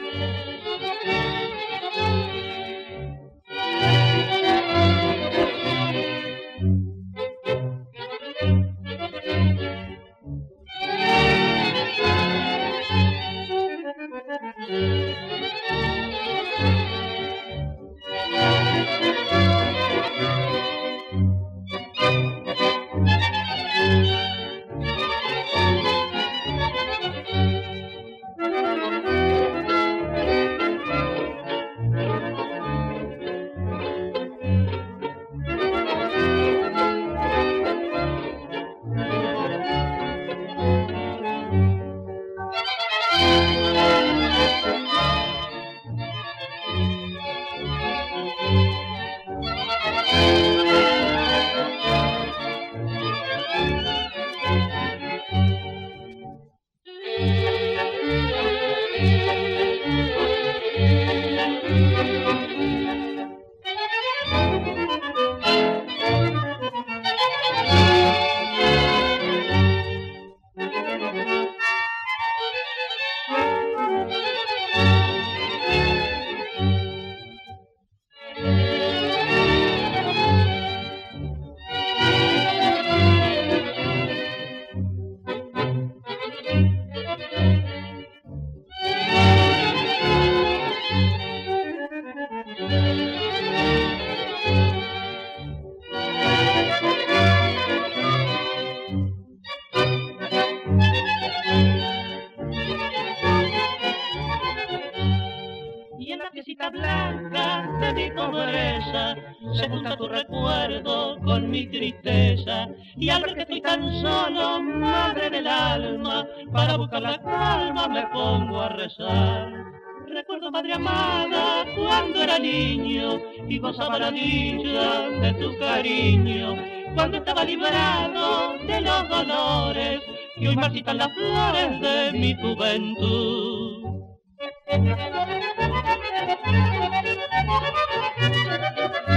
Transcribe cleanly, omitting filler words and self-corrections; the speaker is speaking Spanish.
Y en la piecita blanca de mi pobreza se junta tu recuerdo con mi tristeza. Y al ver que estoy tan solo, madre del alma, para buscar la calma me pongo a rezar. Recuerdo, madre amada, cuando era niño y gozaba la dicha de tu cariño, cuando estaba librado de los dolores y hoy marchitan las flores de mi juventud.